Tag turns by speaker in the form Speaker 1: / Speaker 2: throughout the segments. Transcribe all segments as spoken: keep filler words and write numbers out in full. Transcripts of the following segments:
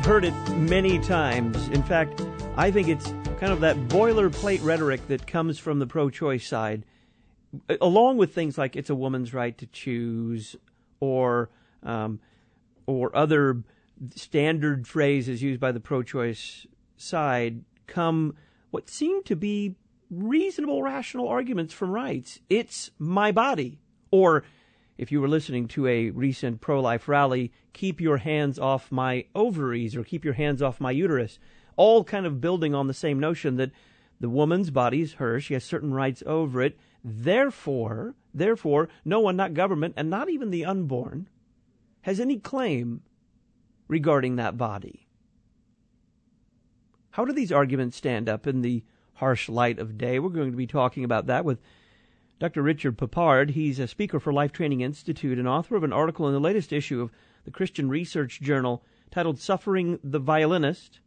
Speaker 1: heard it many times. In fact, I think it's kind of that boilerplate rhetoric that comes from the pro-choice side, along with things like it's a woman's right to choose, or um, or other standard phrases used by the pro-choice side, come what seem to be reasonable, rational arguments from rights. It's my body. Or, if you were listening to a recent pro-life rally, keep your hands off my ovaries, or keep your hands off my uterus. All kind of building on the same notion that the woman's body is hers. She has certain rights over it. Therefore, therefore, no one, not government, and not even the unborn, has any claim regarding that body. How do these arguments stand up in the harsh light of day? We're going to be talking about that with Doctor Richard Peppard. He's a speaker for Life Training Institute and author of an article in the latest issue of the Christian Research Journal titled Suffering the Violinist,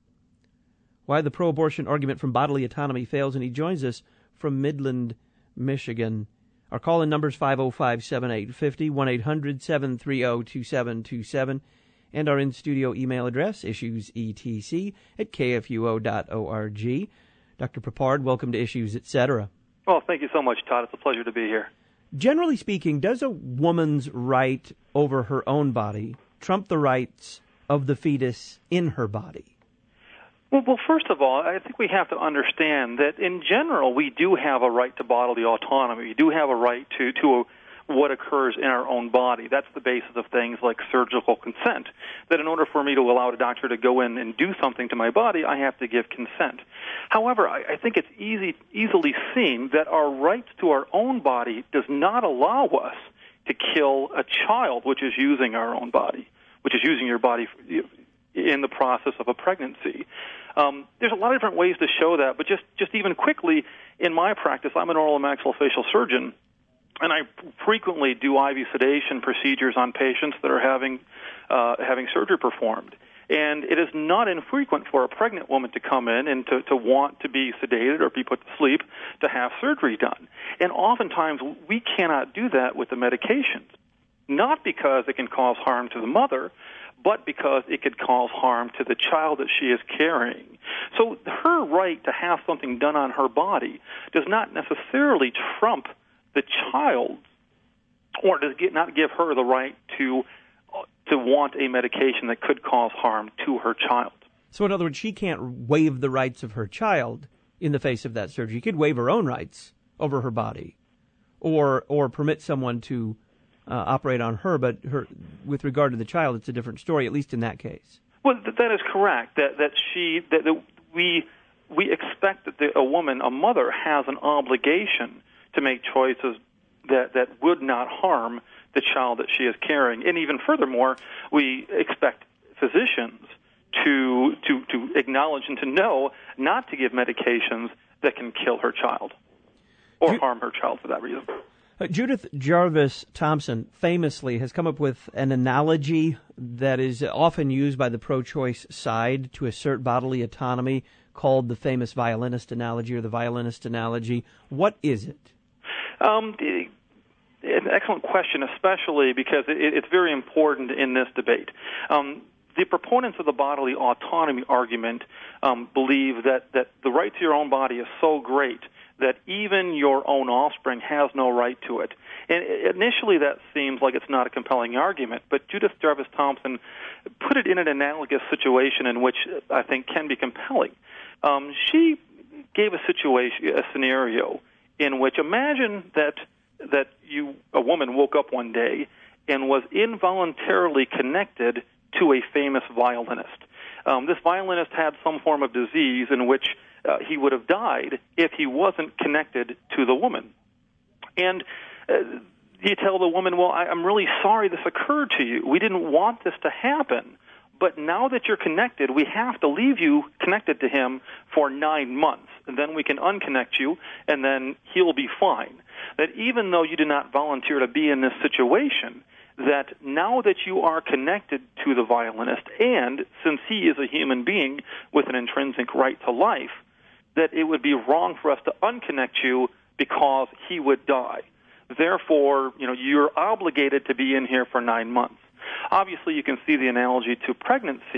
Speaker 1: Why the Pro-Abortion Argument from Bodily Autonomy Fails, and he joins us from Midland, Michigan. Our call-in number is five oh five, seven eight five oh, one eight hundred, seven three oh, two seven two seven, and our in-studio email address, issuesetc at k f u o dot org. Doctor Peppard, welcome to Issues, et cetera.
Speaker 2: Well, thank you so much, Todd. It's a pleasure to be here.
Speaker 1: Generally speaking, does a woman's right over her own body trump the rights of the fetus in her body?
Speaker 2: Well, well, first of all, I think we have to understand that in general, we do have a right to bodily autonomy. We do have a right to, to a, what occurs in our own body. That's the basis of things like surgical consent, that in order for me to allow a doctor to go in and do something to my body, I have to give consent. However, I, I think it's easy, easily seen that our rights to our own body does not allow us to kill a child which is using our own body, which is using your body in the process of a pregnancy. Um, there's a lot of different ways to show that, but just, just even quickly, in my practice, I'm an oral and maxillofacial surgeon, and I frequently do I V sedation procedures on patients that are having uh, having surgery performed. And it is not infrequent for a pregnant woman to come in and to, to want to be sedated or be put to sleep to have surgery done. And oftentimes we cannot do that with the medications, not because it can cause harm to the mother, but because it could cause harm to the child that she is carrying. So her right to have something done on her body does not necessarily trump the child, or does not give her the right to to want a medication that could cause harm to her child.
Speaker 1: So in other words, she can't waive the rights of her child in the face of that surgery. She could waive her own rights over her body, or or permit someone to uh, operate on her, but her, with regard to the child, it's a different story, at least in that case.
Speaker 2: Well, th- that is correct, that, that she, that, that we, we expect that the, a woman, a mother, has an obligation to make choices that, that would not harm the child that she is carrying. And even furthermore, we expect physicians to, to, to acknowledge and to know not to give medications that can kill her child or Ju- harm her child for that reason.
Speaker 1: Uh, Judith Jarvis Thomson famously has come up with an analogy that is often used by the pro-choice side to assert bodily autonomy, called the famous violinist analogy or the violinist analogy. What is it?
Speaker 2: Um, an excellent question, especially because it, it's very important in this debate. Um, the proponents of the bodily autonomy argument um, believe that, that the right to your own body is so great that even your own offspring has no right to it. And initially that seems like it's not a compelling argument, but Judith Jarvis Thomson put it in an analogous situation in which I think can be compelling. Um, she gave a situation, a scenario in which imagine that that you, a woman woke up one day and was involuntarily connected to a famous violinist. Um, this violinist had some form of disease in which uh, he would have died if he wasn't connected to the woman. And uh, you tell the woman, well, I, I'm really sorry this occurred to you. We didn't want this to happen. But now that you're connected, we have to leave you connected to him for nine months. And then we can unconnect you, and then he'll be fine. That even though you did not volunteer to be in this situation, that now that you are connected to the violinist, and since he is a human being with an intrinsic right to life, that it would be wrong for us to unconnect you because he would die. Therefore, you know, you're obligated to be in here for nine months. Obviously, you can see the analogy to pregnancy,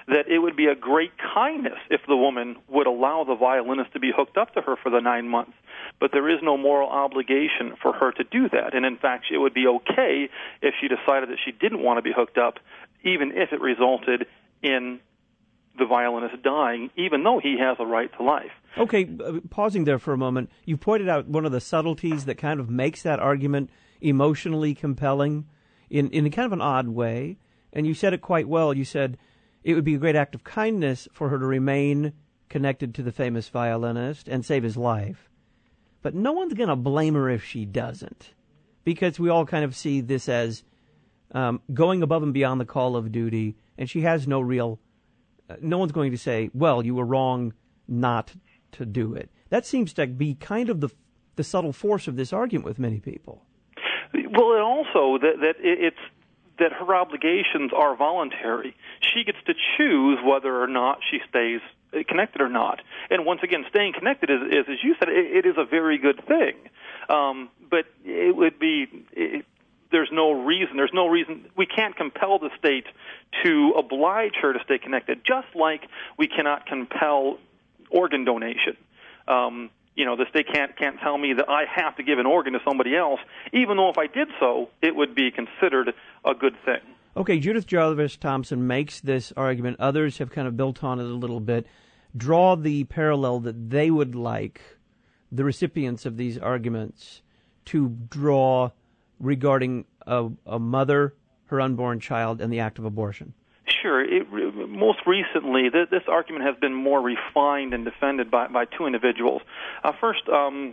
Speaker 2: that it would be a great kindness if the woman would allow the violinist to be hooked up to her for the nine months. But there is no moral obligation for her to do that. And in fact, it would be okay if she decided that she didn't want to be hooked up, even if it resulted in the violinist dying, even though he has a right to life.
Speaker 1: Okay, uh, pausing there for a moment, you pointed out one of the subtleties that kind of makes that argument emotionally compelling in, in kind of an odd way, and you said it quite well. You said it would be a great act of kindness for her to remain connected to the famous violinist and save his life. But no one's going to blame her if she doesn't, because we all kind of see this as um, going above and beyond the call of duty, and she has no real... Uh, no one's going to say, well, you were wrong not to do it. That seems to be kind of the the subtle force of this argument with many people.
Speaker 2: Well, and also that, that it's that her obligations are voluntary. She gets to choose whether or not she stays connected or not. And once again, staying connected is, is as you said, it, it is a very good thing. Um, but it would be... It, There's no reason, there's no reason, we can't compel the state to oblige her to stay connected, just like we cannot compel organ donation. Um, you know, the state can't, can't tell me that I have to give an organ to somebody else, even though if I did so, it would be considered a good thing.
Speaker 1: Okay, Judith Jarvis Thomson makes this argument. Others have kind of built on it a little bit. Draw the parallel that they would like the recipients of these arguments to draw regarding a, a mother, her unborn child, and the act of abortion.
Speaker 2: Sure. It, most recently, th- this argument has been more refined and defended by, by two individuals. Uh, first, um,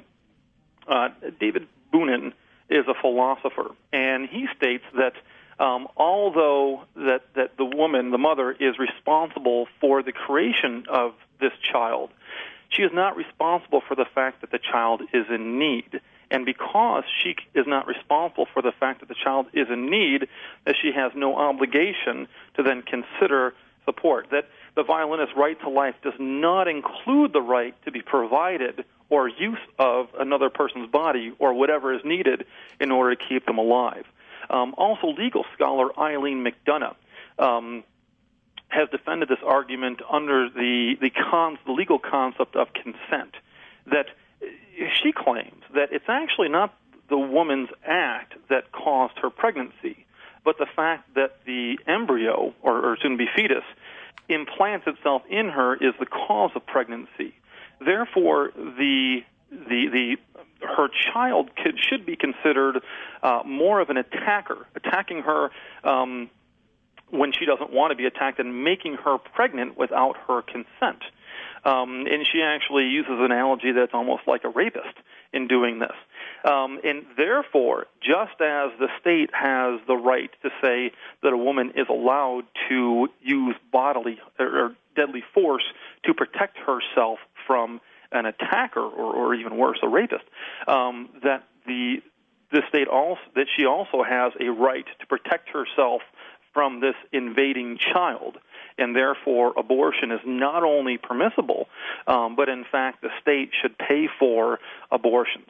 Speaker 2: uh, David Boonin is a philosopher, and he states that um, although that, that the woman, the mother, is responsible for the creation of this child, she is not responsible for the fact that the child is in need. And because she is not responsible for the fact that the child is in need, that she has no obligation to then consider support. That the violinist's right to life does not include the right to be provided or use of another person's body or whatever is needed in order to keep them alive. Um, also, legal scholar Eileen McDonough um, has defended this argument under the the, con- the legal concept of consent, that she claims that it's actually not the woman's act that caused her pregnancy, but the fact that the embryo, or, or soon-to-be fetus, implants itself in her is the cause of pregnancy. Therefore, the the the her child could, should be considered uh, more of an attacker, attacking her um, when she doesn't want to be attacked and making her pregnant without her consent. Um, and she actually uses an analogy that's almost like a rapist in doing this. Um, and therefore, just as the state has the right to say that a woman is allowed to use bodily or deadly force to protect herself from an attacker, or, or even worse, a rapist, um, that the the state also that she also has a right to protect herself from this invading child. And therefore, abortion is not only permissible, um, but in fact, the state should pay for abortions.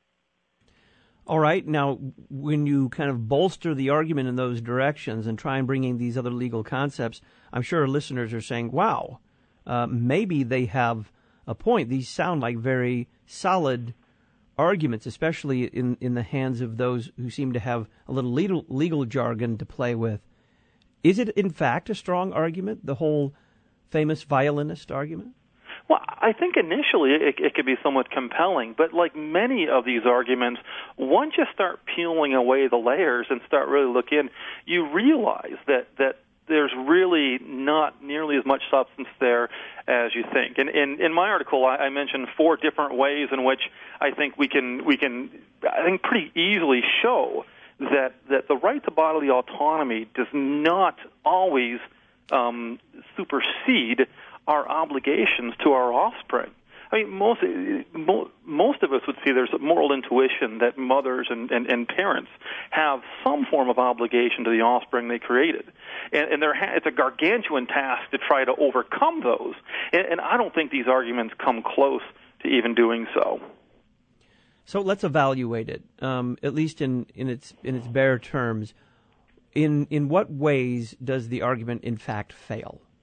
Speaker 1: All right. Now, when you kind of bolster the argument in those directions and try and bring in these other legal concepts, I'm sure our listeners are saying, wow, uh, maybe they have a point. These sound like very solid arguments, especially in, in the hands of those who seem to have a little legal, legal jargon to play with. Is it, in fact, a strong argument, the whole famous violinist argument?
Speaker 2: Well, I think initially it, it could be somewhat compelling, but like many of these arguments, once you start peeling away the layers and start really looking, you realize that, that there's really not nearly as much substance there as you think. And in, in my article, I, I mentioned four different ways in which I think we can we can I think pretty easily show that that the right to bodily autonomy does not always um, supersede our obligations to our offspring. I mean, most most of us would see there's a moral intuition that mothers and, and, and parents have some form of obligation to the offspring they created, and, and there ha- it's a gargantuan task to try to overcome those. And, and I don't think these arguments come close to even doing so.
Speaker 1: So let's evaluate it, um, at least in, in its in its bare terms. In in what ways does the argument in fact fail?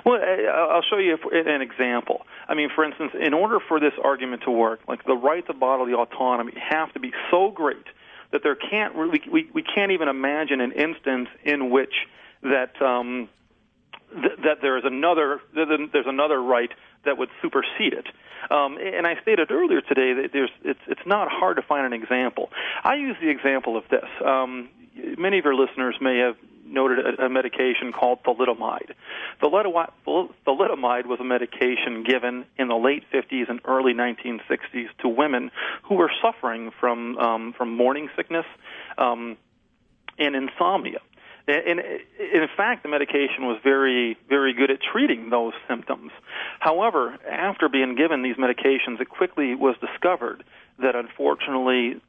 Speaker 2: Well, I'll show you an example. I mean, for instance, in order for this argument to work, like the rights of bodily autonomy have to be so great that there can't we we, we can't even imagine an instance in which that um, th- that there is another that there's another right that would supersede it. Um, and I stated earlier today that there's it's it's not hard to find an example. I use the example of this. Um, many of your listeners may have noted a, a medication called thalidomide. Thalidomide, thalidomide was a medication given in the late fifties and early nineteen sixties to women who were suffering from um, from morning sickness um, and insomnia. And, and in fact, the medication was very, very good at treating those symptoms. However, after being given these medications, it quickly was discovered that unfortunately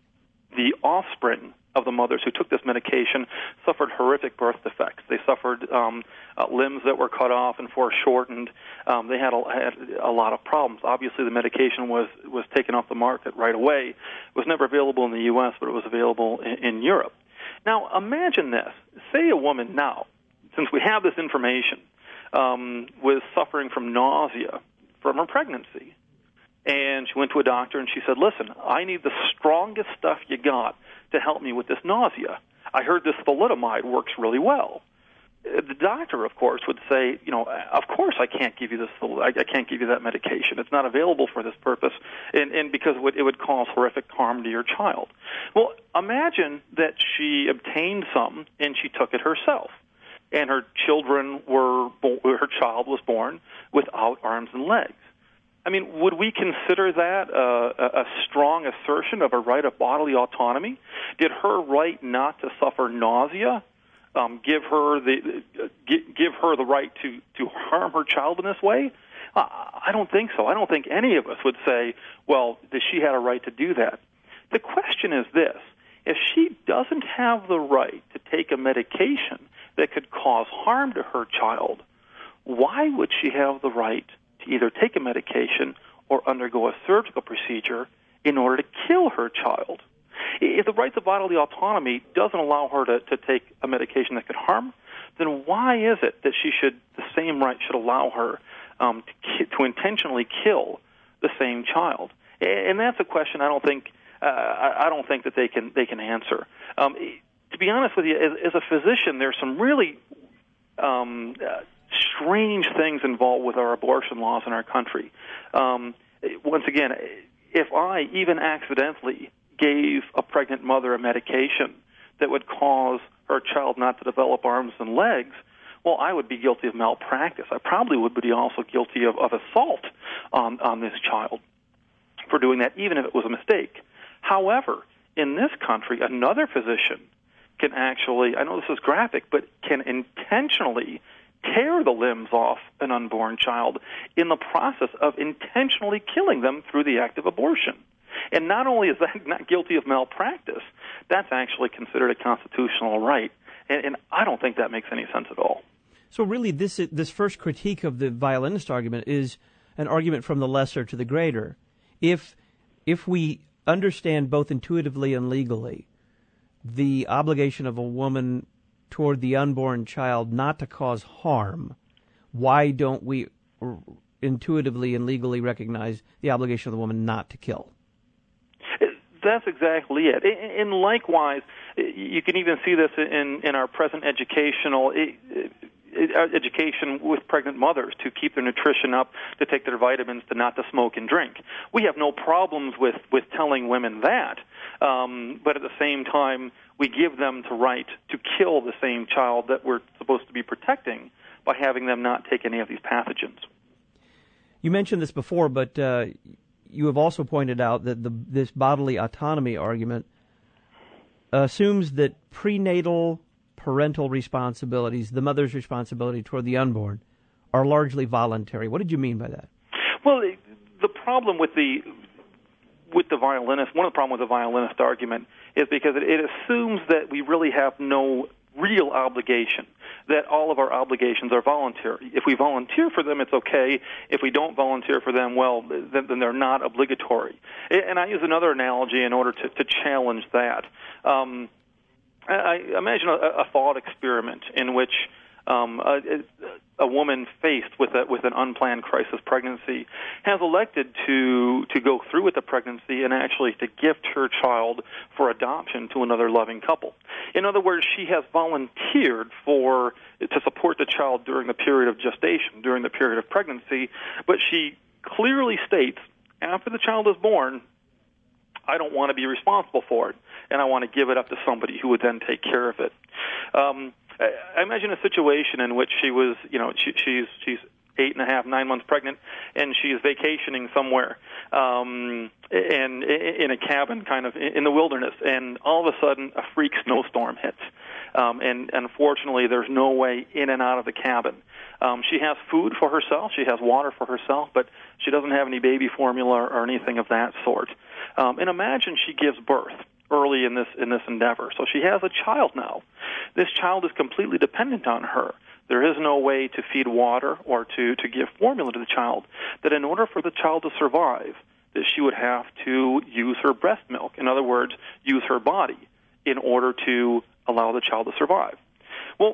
Speaker 2: the offspring of the mothers who took this medication suffered horrific birth defects. They suffered um, uh, limbs that were cut off and foreshortened. Um, they had a, had a lot of problems. Obviously, the medication was, was taken off the market right away. It was never available in the U S, but it was available in, in Europe. Now, imagine this. Say a woman now, since we have this information, um, was suffering from nausea from her pregnancy. And she went to a doctor and she said, listen, I need the strongest stuff you got to help me with this nausea. I heard this thalidomide works really well. The doctor, of course, would say, you know, of course I can't give you this, I can't give you that medication. It's not available for this purpose, and, and because it would, it would cause horrific harm to your child. Well, imagine that she obtained some and she took it herself, and her children were, her child was born without arms and legs. I mean, would we consider that uh, a strong assertion of a right of bodily autonomy? Did her right not to suffer nausea um, give her the uh, give her the right to, to harm her child in this way? Uh, I don't think so. I don't think any of us would say, well, that she had a right to do that. The question is this: if she doesn't have the right to take a medication that could cause harm to her child, why would she have the right to either take a medication or undergo a surgical procedure in order to kill her child? If the right to bodily autonomy doesn't allow her to, to take a medication that could harm, then why is it that she should, the same right should allow her um, to, to intentionally kill the same child? And that's a question I don't think uh, I don't think that they can they can answer. Um, to be honest with you, as, as a physician, there's some really um, uh, strange things involved with our abortion laws in our country. Um, once again, if I even accidentally gave a pregnant mother a medication that would cause her child not to develop arms and legs, well, I would be guilty of malpractice. I probably would be also guilty of, of assault on, on this child for doing that, even if it was a mistake. However, in this country, another physician can actually, I know this is graphic, but can intentionally tear the limbs off an unborn child in the process of intentionally killing them through the act of abortion. And not only is that not guilty of malpractice, that's actually considered a constitutional right. And, and I don't think that makes any sense at all.
Speaker 1: So really, this this first critique of the violinist argument is an argument from the lesser to the greater. If if we understand both intuitively and legally the obligation of a woman toward the unborn child not to cause harm, why don't we intuitively and legally recognize the obligation of the woman not to kill?
Speaker 2: That's exactly it. And likewise, you can even see this in, in our present educational education with pregnant mothers to keep their nutrition up, to take their vitamins, to not to smoke and drink. We have no problems with, with telling women that, um, but at the same time, we give them the right to kill the same child that we're supposed to be protecting by having them not take any of these pathogens.
Speaker 1: You mentioned this before, but uh, you have also pointed out that the, this bodily autonomy argument assumes that prenatal parental responsibilities, the mother's responsibility toward the unborn, are largely voluntary. What did you mean by that?
Speaker 2: Well, the problem with the with the violinist, one of the problems with the violinist argument is because it, it assumes that we really have no real obligation, that all of our obligations are voluntary. If we volunteer for them, it's okay. If we don't volunteer for them, well, then, then they're not obligatory. And I use another analogy in order to, to challenge that. Um, I imagine a, a thought experiment in which um, a, a woman faced with a, with an unplanned crisis pregnancy has elected to to go through with the pregnancy and actually to gift her child for adoption to another loving couple. In other words, she has volunteered for to support the child during the period of gestation, during the period of pregnancy, but she clearly states, after the child is born, I don't want to be responsible for it, and I want to give it up to somebody who would then take care of it. Um, I imagine a situation in which she was, you know, she, she's she's eight and a half, nine months pregnant, and she's vacationing somewhere, um, and in a cabin, kind of in the wilderness, and all of a sudden a freak snowstorm hits, um, and unfortunately there's no way in and out of the cabin. Um, she has food for herself, she has water for herself, but she doesn't have any baby formula or anything of that sort. Um, and imagine she gives birth early in this in this endeavor. So she has a child now. This child is completely dependent on her. There is no way to feed water or to, to give formula to the child. That in order for the child to survive, that she would have to use her breast milk. In other words, use her body in order to allow the child to survive. Well,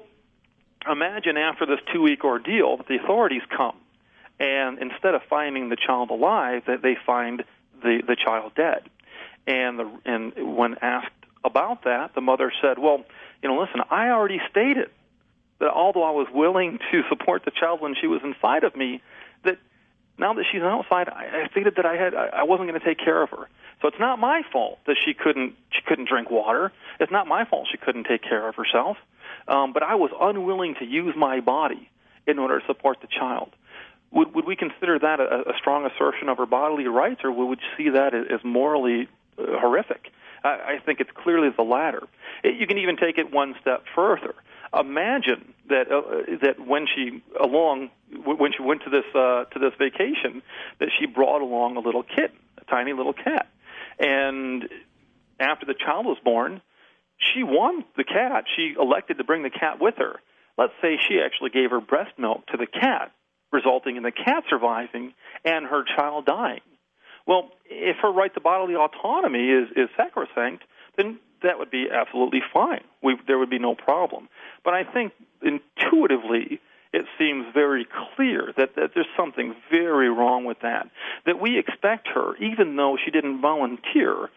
Speaker 2: imagine after this two-week ordeal that the authorities come, and instead of finding the child alive, that they find the, the child dead. And the, and when asked about that, the mother said, well, you know, listen, I already stated that although I was willing to support the child when she was inside of me, that now that she's outside, I, I stated that I had I wasn't going to take care of her. So it's not my fault that she couldn't she couldn't drink water. It's not my fault she couldn't take care of herself. Um, but I was unwilling to use my body in order to support the child. Would would we consider that a, a strong assertion of her bodily rights, or would we see that as morally uh, horrific? I, I think it's clearly the latter. It, you can even take it one step further. Imagine that uh, that when she along when she went to this uh, to this vacation, that she brought along a little kitten, a tiny little cat, and after the child was born, she won the cat. She elected to bring the cat with her. Let's say she actually gave her breast milk to the cat, resulting in the cat surviving and her child dying. Well, if her right to bodily autonomy is, is sacrosanct, then that would be absolutely fine. We, there would be no problem. But I think intuitively it seems very clear that, that there's something very wrong with that, that we expect her, even though she didn't volunteer,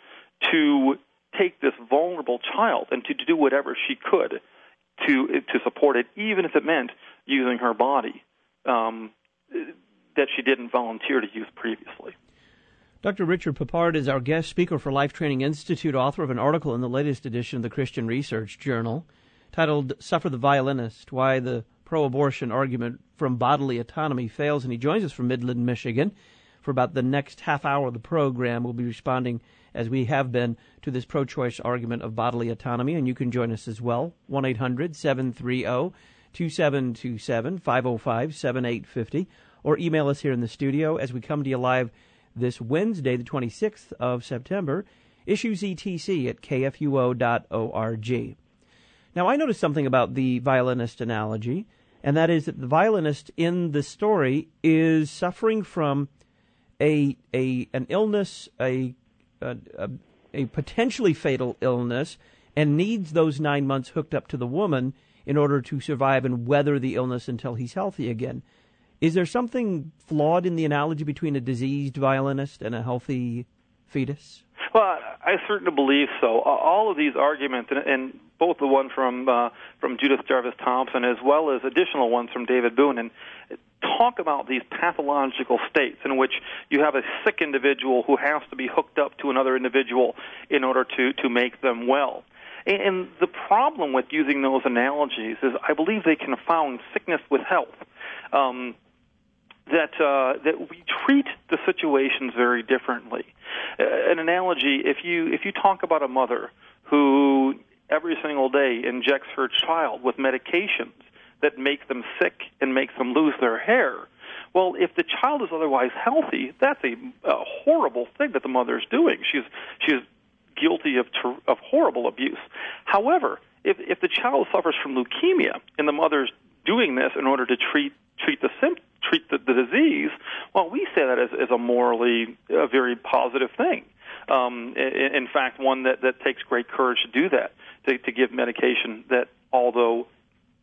Speaker 2: to take this vulnerable child and to do whatever she could to to support it, even if it meant using her body um, that she didn't volunteer to use previously.
Speaker 1: Doctor Richard Peppard is our guest speaker for Life Training Institute, author of an article in the latest edition of the Christian Research Journal titled Suffer the Violinist, Why the Pro-Abortion Argument from Bodily Autonomy Fails. And he joins us from Midland, Michigan. For about the next half hour of the program, we'll be responding, as we have been, to this pro-choice argument of bodily autonomy. And you can join us as well, one eight hundred seven three zero two seven two seven, five oh five seven eight five oh, or email us here in the studio as we come to you live this Wednesday, the twenty-sixth of September, issues E T C at k f u o dot org. Now, I noticed something about the violinist analogy, and that is that the violinist in the story is suffering from a a an illness, a a, a, a potentially fatal illness, and needs those nine months hooked up to the woman in order to survive and weather the illness until he's healthy again. Is there something flawed in the analogy between a diseased violinist and a healthy fetus?
Speaker 2: Well, I certainly believe so. All of these arguments, and both the one from uh, from Judith Jarvis Thompson as well as additional ones from David Boonen, talk about these pathological states in which you have a sick individual who has to be hooked up to another individual in order to, to make them well. And the problem with using those analogies is I believe they confound sickness with health. Um, that uh, that we treat the situations very differently. Uh, an analogy: if you if you talk about a mother who every single day injects her child with medications that make them sick and makes them lose their hair, well, if the child is otherwise healthy, that's a, a horrible thing that the mother is doing. She's she's guilty of ter- of horrible abuse. However, if if the child suffers from leukemia and the mother's doing this in order to treat treat the symptoms, treat the, the disease, well, we say that as, as a morally a very positive thing. Um, in, in fact, one that, that takes great courage to do that, to, to give medication that, although helps to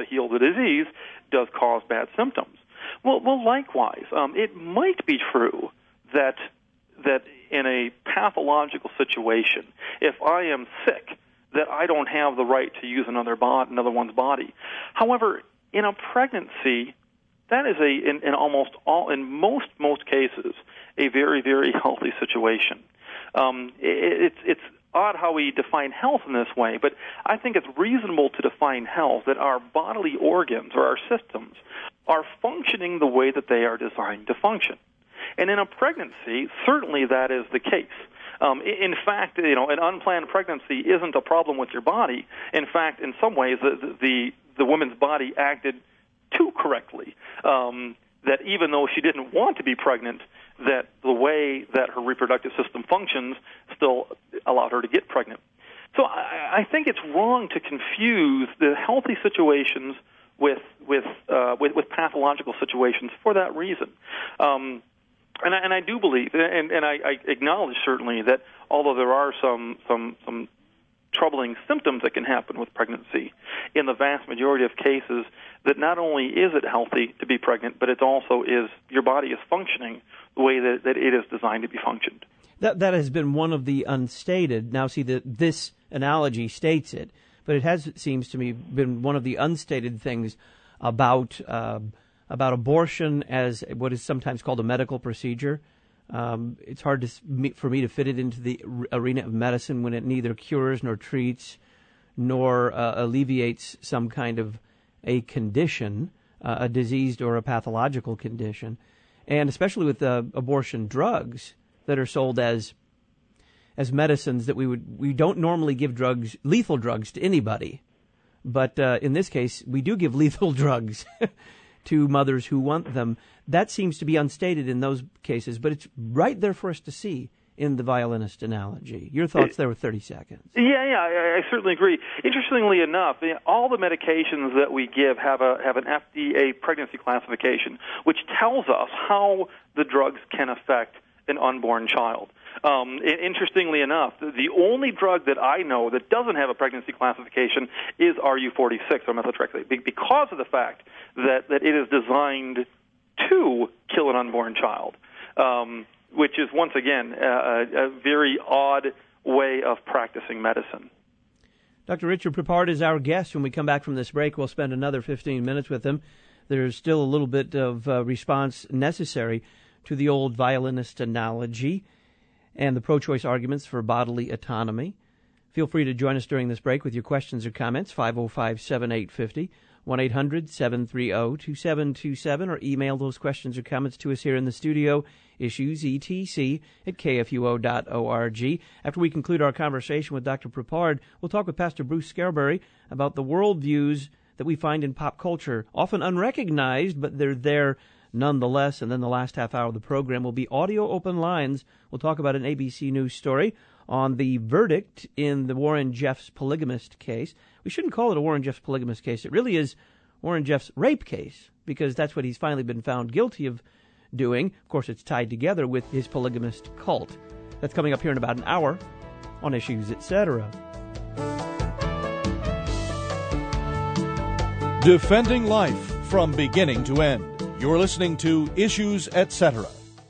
Speaker 2: heal the disease does cause bad symptoms. Well, well likewise, um, it might be true that that in a pathological situation, if I am sick, that I don't have the right to use another bod- another one's body. However, in a pregnancy, that is a in, in almost all in most most cases a very very healthy situation. Um, it, it's it's odd how we define health in this way, but I think it's reasonable to define health that our bodily organs or our systems are functioning the way that they are designed to function. And in a pregnancy, certainly that is the case. Um, in fact, you know, an unplanned pregnancy isn't a problem with your body. In fact, in some ways, the the, the woman's body acted too correctly. Um, that even though she didn't want to be pregnant, that the way that her reproductive system functions still allowed her to get pregnant. So I, I think it's wrong to confuse the healthy situations with with uh, with, with pathological situations for that reason. Um, and, I, and I do believe, and, and I, I acknowledge certainly that although there are some some some troubling symptoms that can happen with pregnancy, in the vast majority of cases, that not only is it healthy to be pregnant, but it also is your body is functioning the way that, that it is designed to be functioned.
Speaker 1: That that has been one of the unstated. Now, see, the, this analogy states it, but it has, it seems to me, been one of the unstated things about uh, about abortion as what is sometimes called a medical procedure. Um, it's hard to, for me to fit it into the arena of medicine when it neither cures nor treats nor uh, alleviates some kind of a condition, uh, a diseased or a pathological condition, and especially with uh, abortion drugs that are sold as as medicines that we would we don't normally give drugs, lethal drugs, to anybody, but uh, in this case we do give lethal drugs to mothers who want them. That seems to be unstated in those cases, but it's right there for us to see in the violinist analogy. Your thoughts there with thirty seconds.
Speaker 2: Yeah, yeah, I, I certainly agree. Interestingly enough, all the medications that we give have a have an F D A pregnancy classification, which tells us how the drugs can affect an unborn child. Um, interestingly enough, the only drug that I know that doesn't have a pregnancy classification is R U forty-six, or methotrexate, because of the fact that, that it is designed to kill an unborn child, um, which is, once again, a, a very odd way of practicing medicine.
Speaker 1: Doctor Richard Peppard is our guest. When we come back from this break, we'll spend another fifteen minutes with him. There's still a little bit of uh, response necessary to the old violinist analogy and the pro-choice arguments for bodily autonomy. Feel free to join us during this break with your questions or comments, five oh five, seven eight five oh, one eight hundred, seven three zero, two seven two seven, or email those questions or comments to us here in the studio, issues E T C at K F U O dot org. After we conclude our conversation with Doctor Peppard, we'll talk with Pastor Bruce Scarberry about the worldviews that we find in pop culture, often unrecognized, but they're there nonetheless. And then the last half hour of the program will be Audio Open Lines. We'll talk about an A B C News story on the verdict in the Warren Jeffs polygamist case. We shouldn't call it a Warren Jeffs polygamist case. It really is Warren Jeffs rape case, because that's what he's finally been found guilty of doing. Of course, it's tied together with his polygamist cult. That's coming up here in about an hour on Issues, et cetera.
Speaker 3: Defending life from beginning to end. You're listening to Issues, et cetera.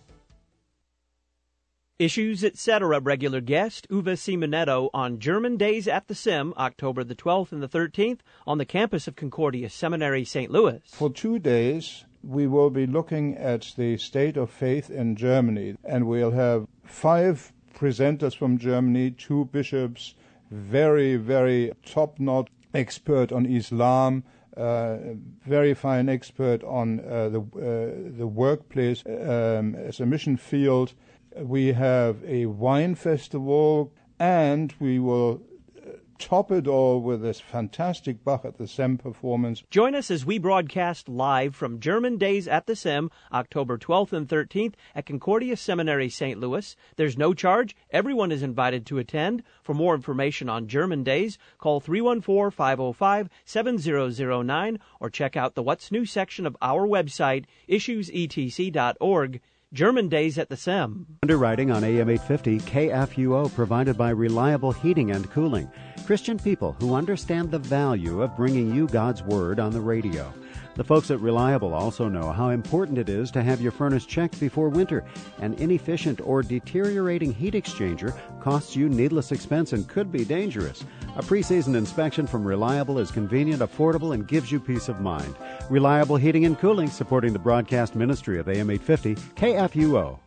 Speaker 1: Issues, et cetera. Regular guest Uwe Simonetto on German Days at the Sim, October the twelfth and the thirteenth, on the campus of Concordia Seminary, Saint Louis.
Speaker 4: For two days, we will be looking at the state of faith in Germany, and we'll have five presenters from Germany, two bishops, very, very top-notch expert on Islam, Uh, very fine expert on uh, the uh, the workplace um, as a mission field. We have a wine festival, and we will top it all with this fantastic Bach at the Sem performance.
Speaker 1: Join us as we broadcast live from German Days at the Sem, October twelfth and thirteenth at Concordia Seminary, Saint Louis. There's no charge. Everyone is invited to attend. For more information on German Days, call three one four, five oh five, seven oh oh nine or check out the What's New section of our website, issues e t c dot org. German Days at the Sem.
Speaker 5: Underwriting on A M eight fifty K F U O, provided by Reliable Heating and Cooling. Christian people who understand the value of bringing you God's Word on the radio. The folks at Reliable also know how important it is to have your furnace checked before winter. An inefficient or deteriorating heat exchanger costs you needless expense and could be dangerous. A pre-season inspection from Reliable is convenient, affordable, and gives you peace of mind. Reliable Heating and Cooling, supporting the broadcast ministry of A M eight fifty K F U O.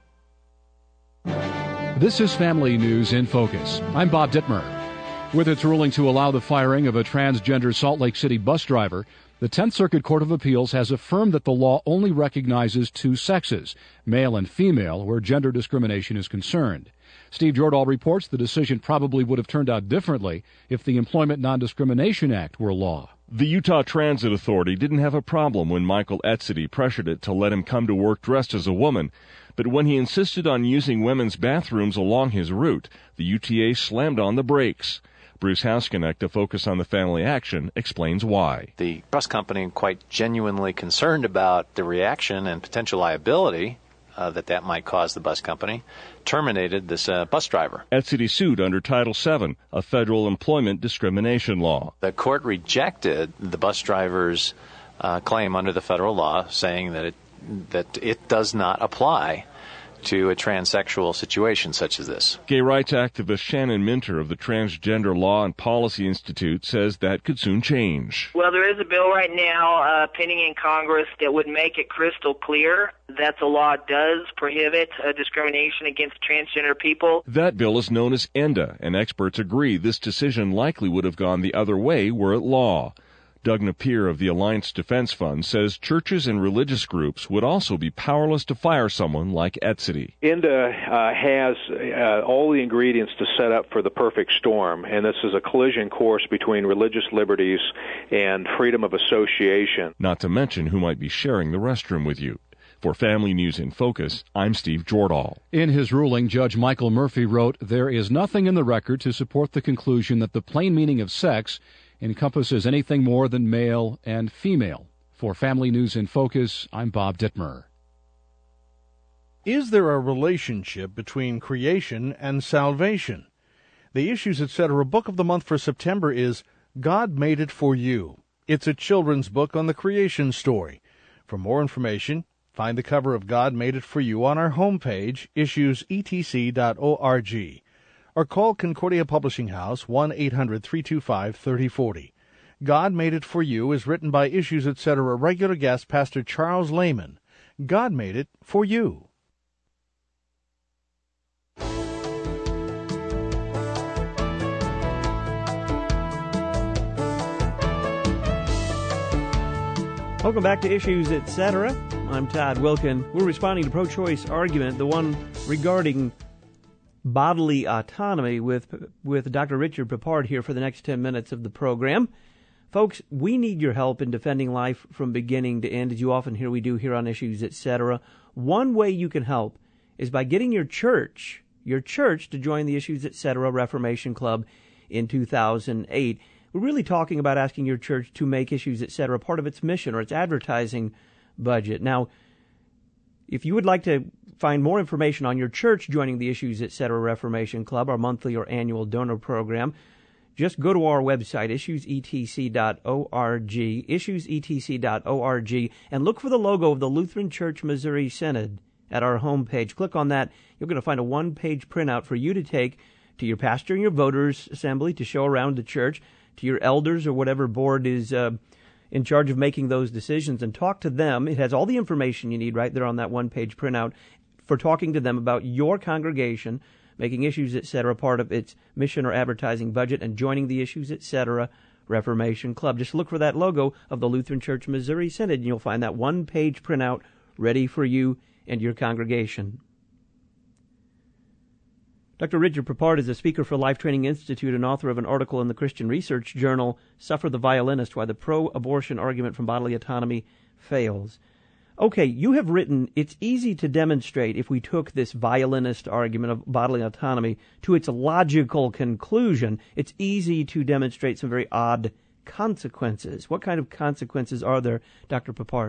Speaker 6: This is Family News in Focus. I'm Bob Dittmer. With its ruling to allow the firing of a transgender Salt Lake City bus driver, the tenth Circuit Court of Appeals has affirmed that the law only recognizes two sexes, male and female, where gender discrimination is concerned. Steve Jordahl reports the decision probably would have turned out differently if the Employment Non-Discrimination Act were law.
Speaker 7: The Utah Transit Authority didn't have a problem when Michael Etzity pressured it to let him come to work dressed as a woman, but when he insisted on using women's bathrooms along his route, the U T A slammed on the brakes. Bruce Houseconneck, to focus on the family action, explains why.
Speaker 8: The bus company, quite genuinely concerned about the reaction and potential liability uh, that that might cause the bus company, terminated this uh, bus driver.
Speaker 7: Etzity sued under Title seven, a federal employment discrimination law.
Speaker 8: The court rejected the bus driver's uh, claim under the federal law, saying that it, that it does not apply to a transsexual situation such as this.
Speaker 7: Gay rights activist Shannon Minter of the Transgender Law and Policy Institute says that could soon change.
Speaker 9: Well, there is a bill right now uh, pending in Congress that would make it crystal clear that the law does prohibit uh, discrimination against transgender people.
Speaker 7: That bill is known as ENDA, and experts agree this decision likely would have gone the other way were it law. Doug Napier of the Alliance Defense Fund says churches and religious groups would also be powerless to fire someone like Etzity.
Speaker 10: ENDA uh, has uh, all the ingredients to set up for the perfect storm, and this is a collision course between religious liberties and freedom of association.
Speaker 7: Not to mention who might be sharing the restroom with you. For Family News in Focus, I'm Steve Jordahl.
Speaker 6: In his ruling, Judge Michael Murphy wrote, "There is nothing in the record to support the conclusion that the plain meaning of sex encompasses anything more than male and female." For Family News in Focus, I'm Bob Dittmer.
Speaker 3: Is there a relationship between creation and salvation? The Issues Etc. book of the month for September is God Made It For You. It's a children's book on the creation story. For more information, find the cover of God Made It For You on our homepage, issues e t c dot org. Or call Concordia Publishing House, one eight hundred three two five three zero four zero. God Made It For You is written by Issues Etc. regular guest Pastor Charles Lehman. God made it for you.
Speaker 1: Welcome back to Issues Etc. I'm Todd Wilkin. We're responding to pro-choice argument, the one regarding bodily autonomy, with with Doctor Richard Peppard here for the next ten minutes of the program. Folks, we need your help in defending life from beginning to end, as you often hear we do here on Issues Etc. One way you can help is by getting your church, your church to join the Issues Etc. Reformation Club in two thousand eight. We're really talking about asking your church to make Issues Etc. part of its mission or its advertising budget. Now, if you would like to find more information on your church joining the Issues Etc. Reformation Club, our monthly or annual donor program, just go to our website, issues e t c dot org, issues e t c dot org, and look for the logo of the Lutheran Church Missouri Synod at our homepage. Click on that. You're going to find a one-page printout for you to take to your pastor and your voters' assembly to show around the church, to your elders or whatever board is uh, in charge of making those decisions, and talk to them. It has all the information you need right there on that one-page printout for talking to them about your congregation, making Issues Etc. part of its mission or advertising budget, and joining the Issues Etc. Reformation Club. Just look for that logo of the Lutheran Church Missouri Synod, and you'll find that one-page printout ready for you and your congregation. Doctor Richard Peppard is a speaker for Life Training Institute and author of an article in the Christian Research Journal, Suffer the Violinist, Why the Pro-Abortion Argument from Bodily Autonomy Fails. Okay, you have written, it's easy to demonstrate if we took this violinist argument of bodily autonomy to its logical conclusion, it's easy to demonstrate some very odd consequences. What kind of consequences are there, Doctor Peppard?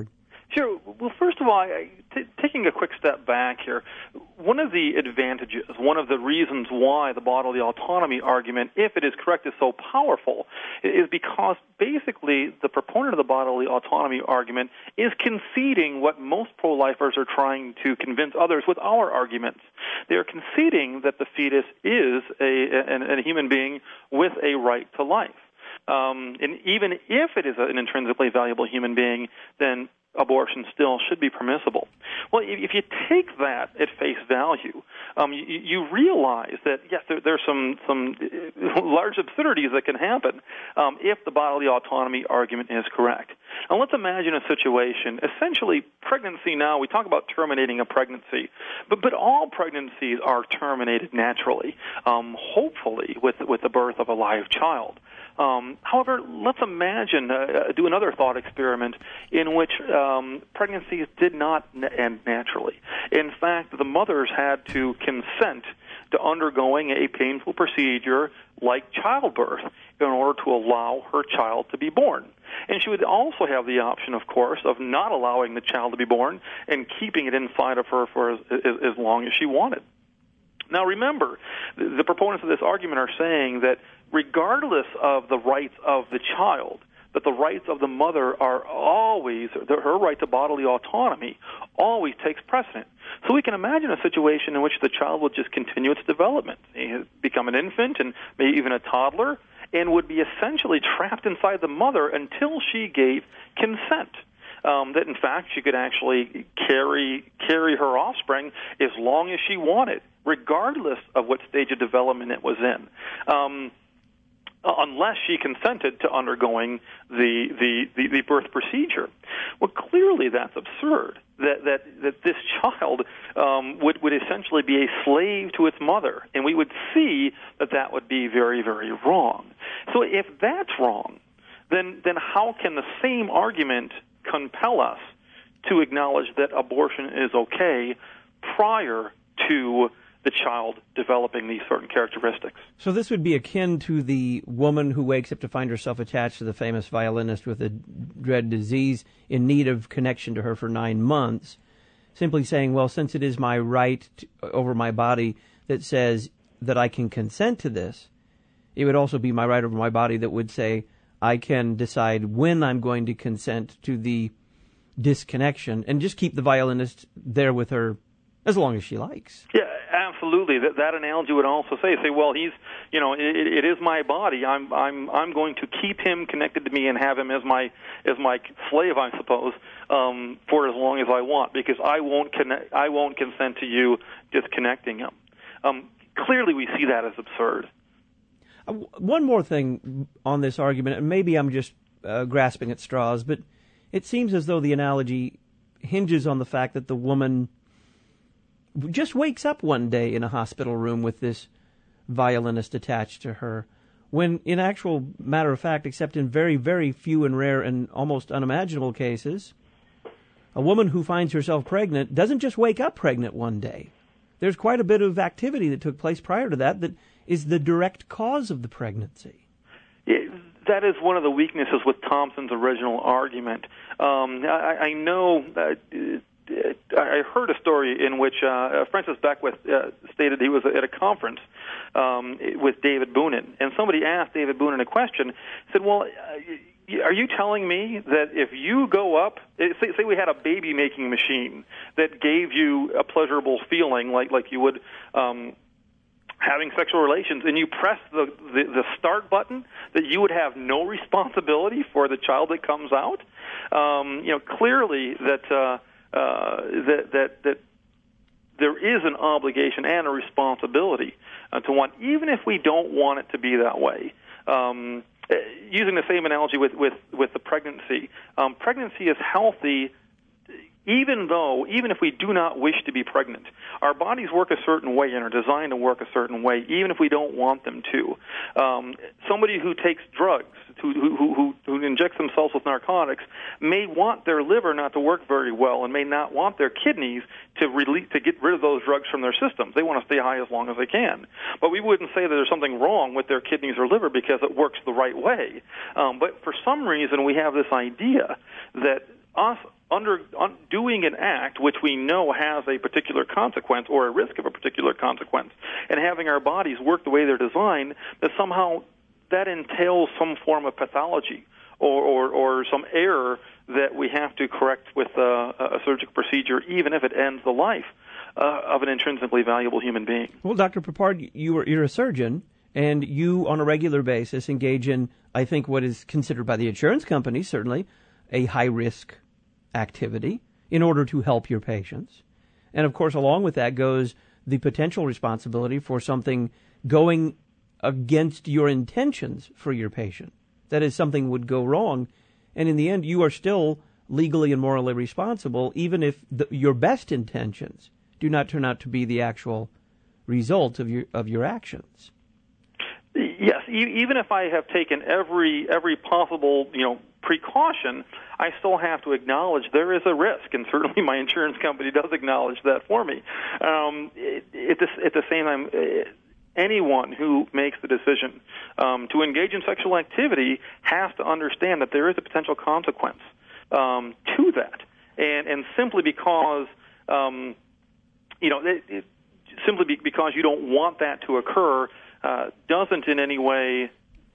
Speaker 2: Sure. Well, first of all, I, t- taking a quick step back here, one of the advantages, one of the reasons why the bodily autonomy argument, if it is correct, is so powerful, is because basically the proponent of the bodily autonomy argument is conceding what most pro-lifers are trying to convince others with our arguments. They are conceding that the fetus is a, a, a human being with a right to life. Um, and even if it is an intrinsically valuable human being, then abortion still should be permissible. Well, if, if you take that at face value, um, you, you realize that, yes, there, there's some, some large absurdities that can happen um, if the bodily autonomy argument is correct. Now, let's imagine a situation, essentially pregnancy now, we talk about terminating a pregnancy, but, but all pregnancies are terminated naturally, um, hopefully with, with the birth of a live child. Um, however, let's imagine, uh, do another thought experiment in which um, pregnancies did not n- end naturally. In fact, the mothers had to consent to undergoing a painful procedure like childbirth in order to allow her child to be born. And she would also have the option, of course, of not allowing the child to be born and keeping it inside of her for as, as, as long as she wanted. Now, remember, the proponents of this argument are saying that regardless of the rights of the child, that the rights of the mother are always, her right to bodily autonomy always takes precedent. So we can imagine a situation in which the child would just continue its development, become an infant and maybe even a toddler, and would be essentially trapped inside the mother until she gave consent. Um, that, in fact, she could actually carry carry her offspring as long as she wanted, regardless of what stage of development it was in, um, unless she consented to undergoing the, the, the, the birth procedure. Well, clearly that's absurd, that, that, that this child um, would, would essentially be a slave to its mother, and we would see that that would be very, very wrong. So if that's wrong, then, then how can the same argument compel us to acknowledge that abortion is okay prior to the child developing these certain characteristics?
Speaker 1: So this would be akin to the woman who wakes up to find herself attached to the famous violinist with a dread disease in need of connection to her for nine months, simply saying, well, since it is my right to, over my body that says that I can consent to this, it would also be my right over my body that would say I can decide when I'm going to consent to the disconnection and just keep the violinist there with her as long as she likes.
Speaker 2: Yeah, absolutely. That that analogy would also say, say, well, he's, you know, it, it is my body. I'm, I'm, I'm going to keep him connected to me and have him as my, as my slave, I suppose, um, for as long as I want, because I won't connect, I won't consent to you disconnecting him. Um, clearly, we see that as absurd.
Speaker 1: Uh, one more thing on this argument, and maybe I'm just uh, grasping at straws, but it seems as though the analogy hinges on the fact that the woman just wakes up one day in a hospital room with this violinist attached to her, when in actual matter of fact, except in very, very few and rare and almost unimaginable cases, a woman who finds herself pregnant doesn't just wake up pregnant one day. There's quite a bit of activity that took place prior to that that is the direct cause of the pregnancy.
Speaker 2: Yeah, that is one of the weaknesses with Thompson's original argument. Um, I, I know that uh, I heard a story in which uh, Francis Beckwith uh, stated he was at a conference um, with David Boonin, and somebody asked David Boonin a question. Said, well, uh, are you telling me that if you go up, say, say we had a baby-making machine that gave you a pleasurable feeling like, like you would um, having sexual relations, and you press the, the, the start button, that you would have no responsibility for the child that comes out? Um, you know, clearly that, uh, uh, that, that, that there is an obligation and a responsibility uh, to want, even if we don't want it to be that way. Um, using the same analogy with, with, with the pregnancy, um, pregnancy is healthy even though, even if we do not wish to be pregnant. Our bodies work a certain way and are designed to work a certain way, even if we don't want them to. Um, somebody who takes drugs, who, who, who, who injects themselves with narcotics, may want their liver not to work very well and may not want their kidneys to release, to get rid of those drugs from their systems. They want to stay high as long as they can. But we wouldn't say that there's something wrong with their kidneys or liver because it works the right way. Um, but for some reason, we have this idea that us under un, doing an act which we know has a particular consequence or a risk of a particular consequence, and having our bodies work the way they're designed, that somehow that entails some form of pathology or, or, or some error that we have to correct with a, a surgical procedure, even if it ends the life uh, of an intrinsically valuable human being.
Speaker 1: Well, Doctor Peppard, you are, you're a surgeon, and you, on a regular basis, engage in, I think, what is considered by the insurance companies, certainly, a high-risk activity in order to help your patients. And, of course, along with that goes the potential responsibility for something going against your intentions for your patient. That is, something would go wrong, and in the end, you are still legally and morally responsible, even if the, your best intentions do not turn out to be the actual result of your of your actions.
Speaker 2: Yes, e- even if I have taken every every possible, you know, precaution, I still have to acknowledge there is a risk, and certainly my insurance company does acknowledge that for me. Um, it, it, at the same time, it, anyone who makes the decision um, to engage in sexual activity has to understand that there is a potential consequence um, to that, and and simply because um, you know it, it, simply be, because you don't want that to occur uh, doesn't in any way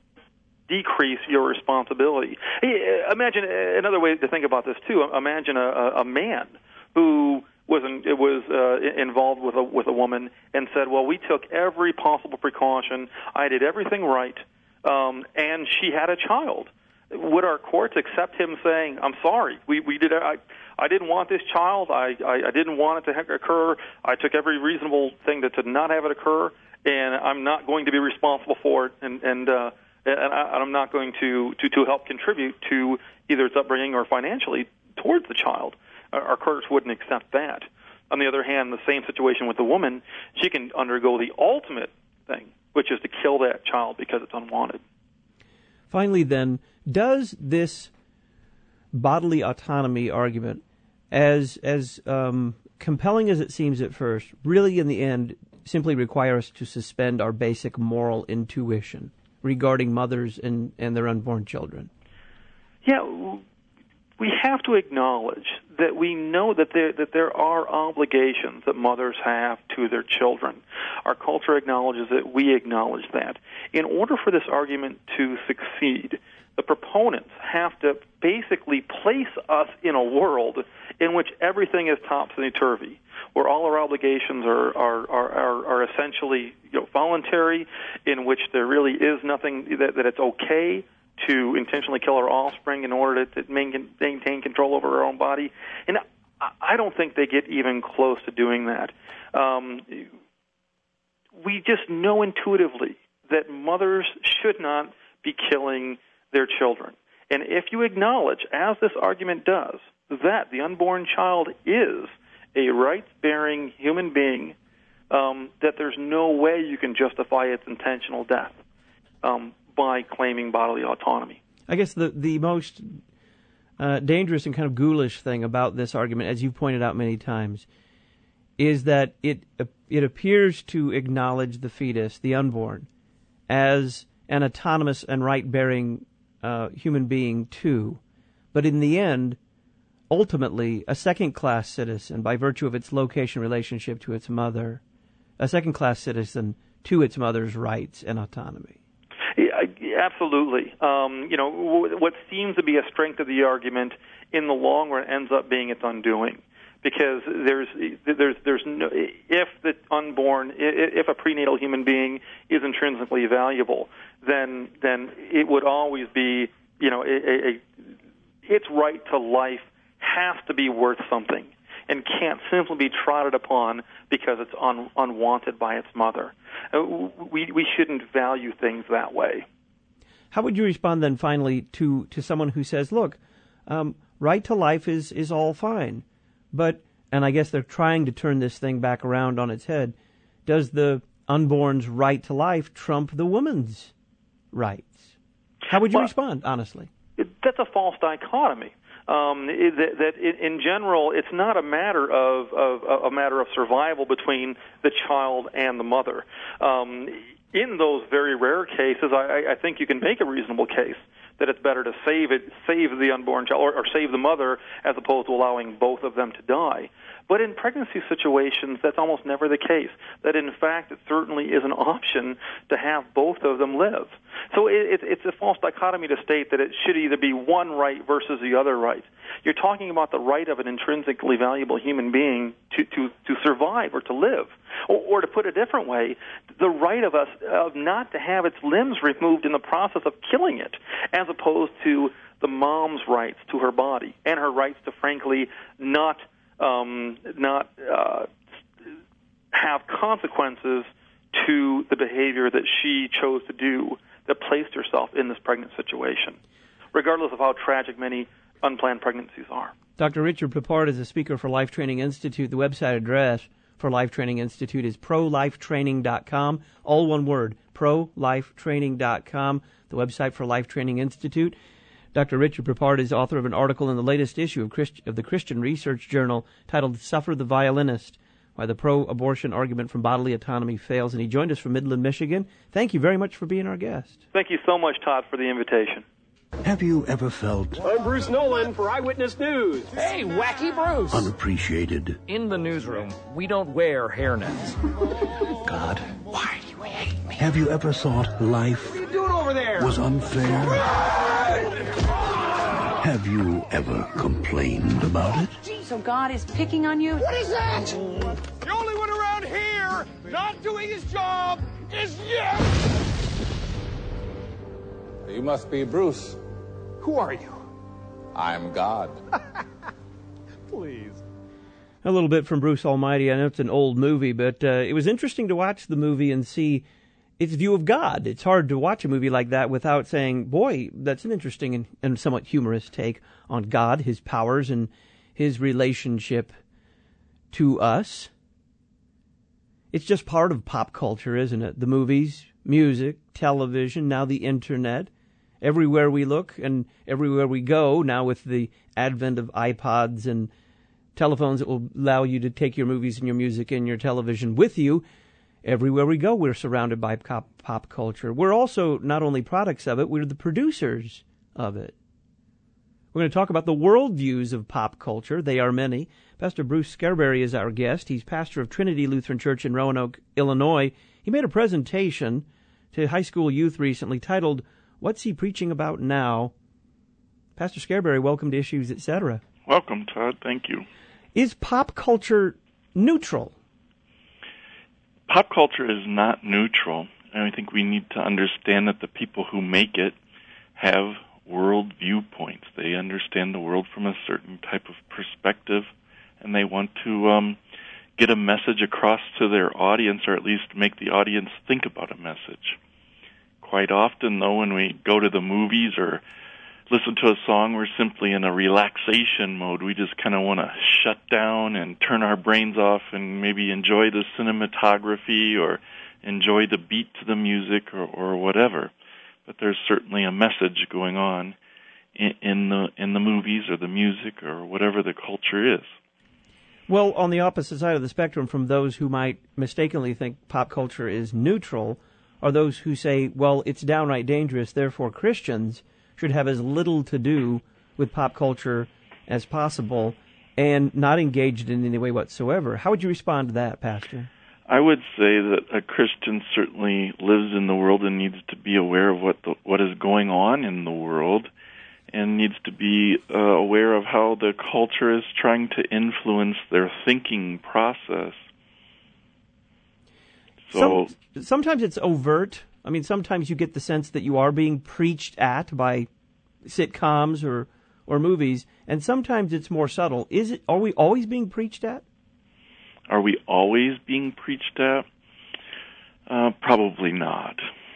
Speaker 2: decrease your responsibility. Imagine another way to think about this too. Imagine a, a man who was in, was uh, involved with a with a woman and said, "Well, we took every possible precaution. I did everything right, um, and she had a child." Would our courts accept him saying, "I'm sorry, we we did I I didn't want this child. I I, I didn't want it to occur. I took every reasonable thing to, to not have it occur, and I'm not going to be responsible for it." And and uh, and I'm not going to, to, to help contribute to either its upbringing or financially towards the child. Our courts wouldn't accept that. On the other hand, the same situation with the woman, she can undergo the ultimate thing, which is to kill that child because it's unwanted.
Speaker 1: Finally, then, does this bodily autonomy argument, as as um, compelling as it seems at first, really in the end simply require us to suspend our basic moral intuition regarding mothers and, and their unborn children?
Speaker 2: Yeah, we have to acknowledge that we know that there that there are obligations that mothers have to their children. Our culture acknowledges it. We acknowledge that. In order for this argument to succeed, the proponents have to basically place us in a world in which everything is topsy-turvy, where all our obligations are are, are, are, are essentially you know, voluntary, in which there really is nothing that, that it's okay to intentionally kill our offspring in order to, to maintain control over our own body. And I don't think they get even close to doing that. Um, we just know intuitively that mothers should not be killing their children. And if you acknowledge, as this argument does, that the unborn child is a rights-bearing human being, um, that there's no way you can justify its intentional death um, by claiming bodily autonomy.
Speaker 1: I guess the, the most uh, dangerous and kind of ghoulish thing about this argument, as you've pointed out many times, is that it it appears to acknowledge the fetus, the unborn, as an autonomous and right-bearing uh, human being too, but in the end, ultimately, a second-class citizen by virtue of its location relationship to its mother, a second-class citizen to its mother's rights and autonomy.
Speaker 2: Yeah, absolutely. Um, you know, what seems to be a strength of the argument in the long run ends up being its undoing, because there's there's there's no, if the unborn, if a prenatal human being is intrinsically valuable, then then it would always be, you know, a, a, its right to life has to be worth something and can't simply be trotted upon because it's un, unwanted by its mother. Uh, we we shouldn't value things that way.
Speaker 1: How would you respond then finally to, to someone who says, look, um, right to life is, is all fine, but, and I guess they're trying to turn this thing back around on its head, does the unborn's right to life trump the woman's rights? How would you well, respond, honestly?
Speaker 2: It, that's a false dichotomy. Um, it, that, that it, in general, it's not a matter of, of a matter of survival between the child and the mother. Um, in those very rare cases, I, I think you can make a reasonable case that it's better to save it, save the unborn child, or, or save the mother, as opposed to allowing both of them to die. But in pregnancy situations, that's almost never the case. That in fact, it certainly is an option to have both of them live. So it, it, it's a false dichotomy to state that it should either be one right versus the other right. You're talking about the right of an intrinsically valuable human being to, to, to survive or to live. Or, or to put it a different way, the right of us of not to have its limbs removed in the process of killing it, as opposed to the mom's rights to her body and her rights to, frankly, not um, not uh, have consequences to the behavior that she chose to do that placed herself in this pregnant situation, regardless of how tragic many unplanned pregnancies are.
Speaker 1: Doctor Richard Peppard is a speaker for Life Training Institute. The website address for Life Training Institute is pro life training dot com, all one word, pro life training dot com, the website for Life Training Institute. Doctor Richard Peppard is author of an article in the latest issue of, Christ- of the Christian Research Journal titled Suffer the Violinist, Why the Pro-Abortion Argument from Bodily Autonomy Fails, and he joined us from Midland, Michigan. Thank you very much for being our guest.
Speaker 2: Thank you so much, Todd, for the invitation.
Speaker 11: Have you ever felt...
Speaker 12: I'm Bruce Nolan for Eyewitness News. Hey, Wacky Bruce.
Speaker 11: ...unappreciated?
Speaker 12: In the newsroom, we don't wear hairnets.
Speaker 11: God, why do you hate me? Have you ever thought life...
Speaker 12: What are you doing over there?
Speaker 11: ...was unfair? Have you ever complained about it?
Speaker 13: So God is picking on you?
Speaker 12: What is that? The only one around here not doing his job is you!
Speaker 14: You must be Bruce.
Speaker 12: Who are you?
Speaker 14: I'm God.
Speaker 12: Please.
Speaker 1: A little bit from Bruce Almighty. I know it's an old movie, but uh, it was interesting to watch the movie and see its view of God. It's hard to watch a movie like that without saying, boy, that's an interesting and, and somewhat humorous take on God, his powers, and his relationship to us. It's just part of pop culture, isn't it? The movies, music, television, now the internet. Everywhere we look and everywhere we go, now with the advent of iPods and telephones that will allow you to take your movies and your music and your television with you, everywhere we go, we're surrounded by pop, pop culture. We're also not only products of it, we're the producers of it. We're going to talk about the worldviews of pop culture. They are many. Pastor Bruce Scarberry is our guest. He's pastor of Trinity Lutheran Church in Roanoke, Illinois. He made a presentation to high school youth recently titled, What's He Preaching About Now? Pastor Scarberry, welcome to Issues, et cetera.
Speaker 15: Welcome, Todd. Thank you.
Speaker 1: Is pop culture neutral?
Speaker 15: Pop culture is not neutral. And I think we need to understand that the people who make it have world viewpoints. They understand the world from a certain type of perspective, and they want to um, get a message across to their audience, or at least make the audience think about a message. Quite often, though, when we go to the movies or listen to a song, we're simply in a relaxation mode. We just kind of want to shut down and turn our brains off and maybe enjoy the cinematography or enjoy the beat to the music or, or whatever. But there's certainly a message going on in, in the in the movies or the music or whatever the culture is.
Speaker 1: Well, on the opposite side of the spectrum from those who might mistakenly think pop culture is neutral are those who say, well, it's downright dangerous, therefore Christians should have as little to do with pop culture as possible and not engaged in any way whatsoever. How would you respond to that, Pastor?
Speaker 15: I would say that a Christian certainly lives in the world and needs to be aware of what the, what is going on in the world, and needs to be uh, aware of how the culture is trying to influence their thinking process. So
Speaker 1: Some, sometimes it's overt. I mean, sometimes you get the sense that you are being preached at by sitcoms or or movies, and sometimes it's more subtle. Is it? Are we always being preached at?
Speaker 15: Are we always being preached at? Uh, probably not.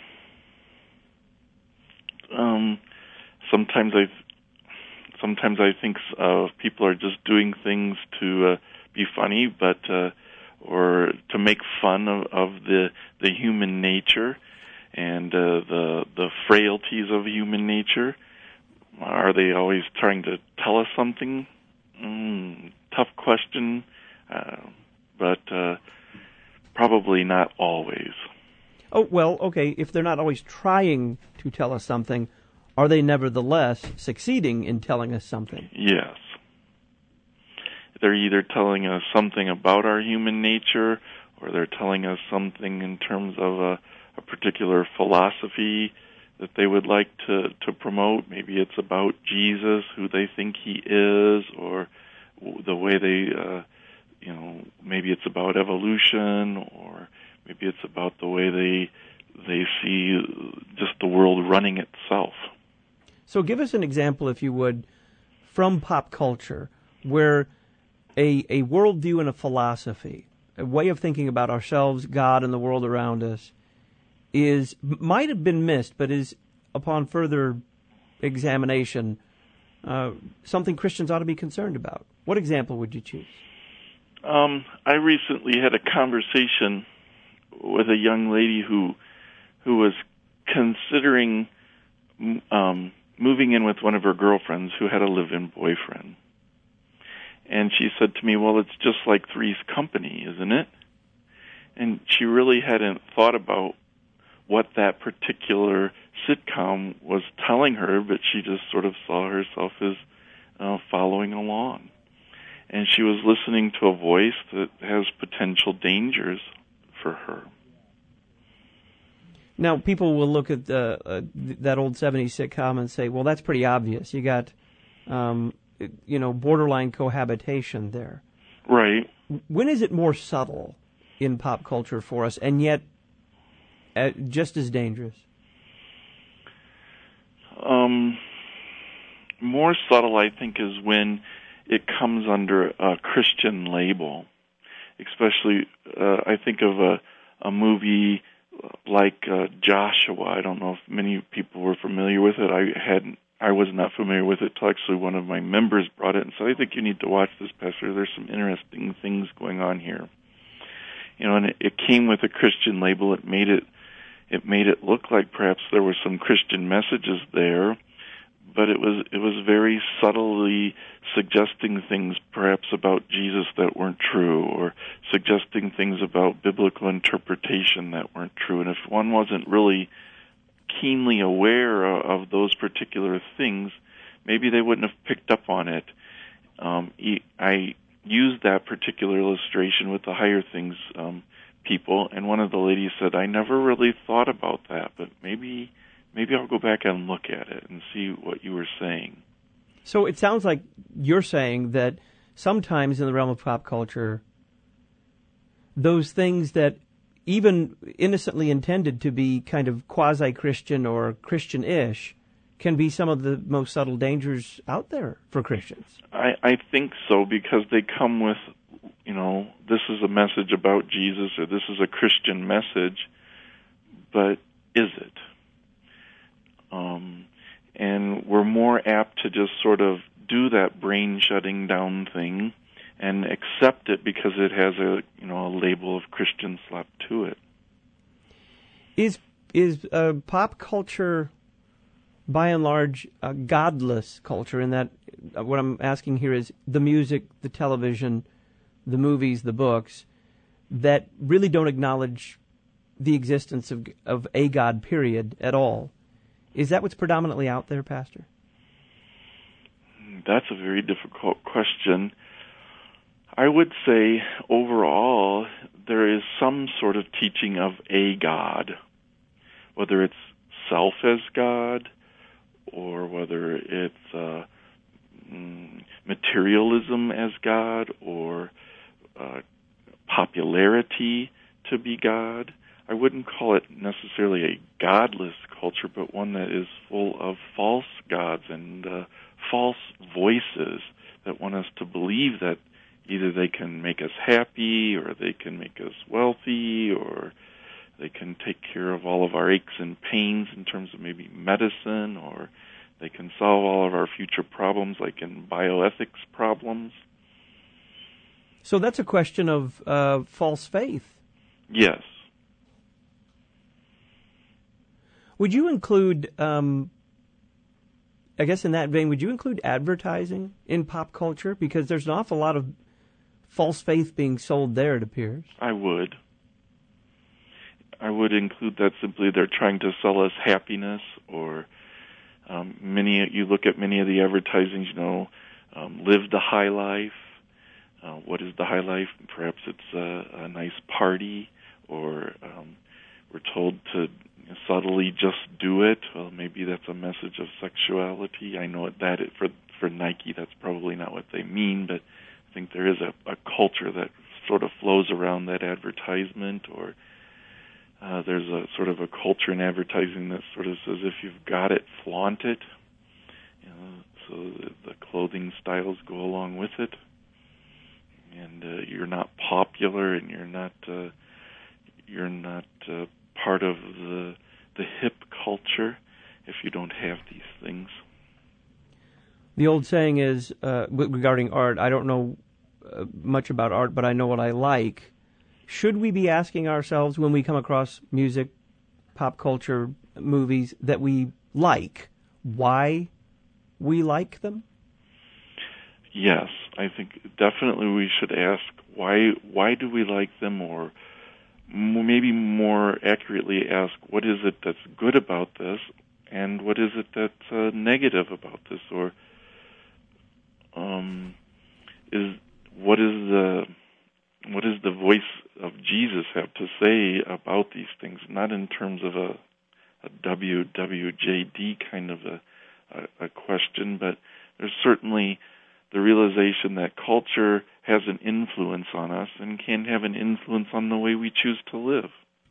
Speaker 15: Um, sometimes I, sometimes I think uh, people are just doing things to uh, be funny, but uh, or to make fun of, of the the human nature and uh, the the frailties of human nature. Are they always trying to tell us something? Mm, tough question. Uh, but uh, probably not always.
Speaker 1: Oh, well, okay, if they're not always trying to tell us something, are they nevertheless succeeding in telling us something?
Speaker 15: Yes. They're either telling us something about our human nature, or they're telling us something in terms of a, a particular philosophy that they would like to, to promote. Maybe it's about Jesus, who they think he is, or the way they, uh, you know, maybe it's about evolution, or maybe it's about the way they they see just the world running itself.
Speaker 1: So give us an example, if you would, from pop culture, where a, a worldview and a philosophy, a way of thinking about ourselves, God, and the world around us, is might have been missed, but is, upon further examination, uh, something Christians ought to be concerned about. What example would you choose?
Speaker 15: Um, I recently had a conversation with a young lady who who was considering um, moving in with one of her girlfriends who had a live-in boyfriend. And she said to me, well, it's just like Three's Company, isn't it? And she really hadn't thought about what that particular sitcom was telling her, but she just sort of saw herself as uh, following along. And she was listening to a voice that has potential dangers for her.
Speaker 1: Now, people will look at the, uh, that old seventies sitcom and say, well, that's pretty obvious. You got, um, you know, borderline cohabitation there.
Speaker 15: Right.
Speaker 1: When is it more subtle in pop culture for us, and yet uh, just as dangerous?
Speaker 15: Um, more subtle, I think, is when it comes under a Christian label. Especially, uh, I think of a, a movie like uh, Joshua. I don't know if many people were familiar with it. I hadn't. I was not familiar with it till actually one of my members brought it and said, I think you need to watch this, Pastor. There's some interesting things going on here. You know, and it, it came with a Christian label. It made it, it made it look like perhaps there were some Christian messages there, but it was, it was very subtly suggesting things perhaps about Jesus that weren't true, or suggesting things about biblical interpretation that weren't true. And if one wasn't really keenly aware of those particular things, maybe they wouldn't have picked up on it. Um, I used that particular illustration with the Higher Things um, people, and one of the ladies said, I never really thought about that, but maybe maybe I'll go back and look at it and see what you were saying.
Speaker 1: So it sounds like you're saying that sometimes in the realm of pop culture, those things that even innocently intended to be kind of quasi-Christian or Christian-ish can be some of the most subtle dangers out there for Christians.
Speaker 15: I, I think so, because they come with, you know, this is a message about Jesus, or this is a Christian message, but is it? Um, and we're more apt to just sort of do that brain shutting down thing and accept it because it has a, you know, a label of Christian slapped to it.
Speaker 1: Is is uh, pop culture, by and large, a godless culture? In that, uh, what I'm asking here is the music, the television, the movies, the books that really don't acknowledge the existence of of a God, period, at all. Is that what's predominantly out there, Pastor?
Speaker 15: That's a very difficult question. I would say overall there is some sort of teaching of a God, whether it's self as God, or whether it's uh, mm, materialism as God, or uh, popularity to be God. I wouldn't call it necessarily a godless culture, but one that is full of false gods and uh, false voices that want us to believe that either they can make us happy, or they can make us wealthy, or they can take care of all of our aches and pains in terms of maybe medicine, or they can solve all of our future problems, like in bioethics problems.
Speaker 1: So that's a question of uh, false faith.
Speaker 15: Yes.
Speaker 1: Would you include, um, I guess in that vein, would you include advertising in pop culture? Because there's an awful lot of false faith being sold there, it appears.
Speaker 15: I would. I would include that simply they're trying to sell us happiness, or Um, many you look at many of the advertisings, you know, um, live the high life. Uh, what is the high life? Perhaps it's a, a nice party, or um, we're told to subtly just do it. Well, maybe that's a message of sexuality. I know that it, for for Nike, that's probably not what they mean, but I think there is a, a culture that sort of flows around that advertisement, or uh, there's a sort of a culture in advertising that sort of says if you've got it, flaunt it. You know, so the, the clothing styles go along with it, and uh, you're not popular, and you're not uh, you're not uh, part of the the hip culture if you don't have these things.
Speaker 1: The old saying is, uh, regarding art, I don't know uh, much about art, but I know what I like. Should we be asking ourselves when we come across music, pop culture, movies that we like, why we like them?
Speaker 15: Yes, I think definitely we should ask why why do we like them, or maybe more accurately ask what is it that's good about this and what is it that's uh, negative about this, or um, is what is the what does the voice of Jesus have to say about these things? Not in terms of a, a W W J D kind of a, a, a question, but there's certainly the realization that culture has an influence on us and can have an influence on the way we choose to live.